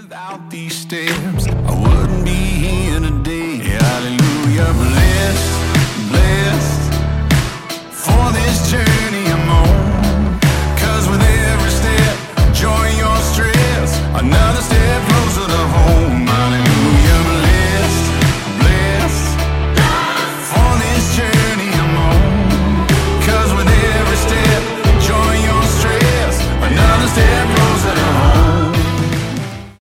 Without these steps, I wouldn't be here today. Hallelujah, blessed, blessed for this journey I'm on. 'Cause with every step, joy your stress, another step closer to home.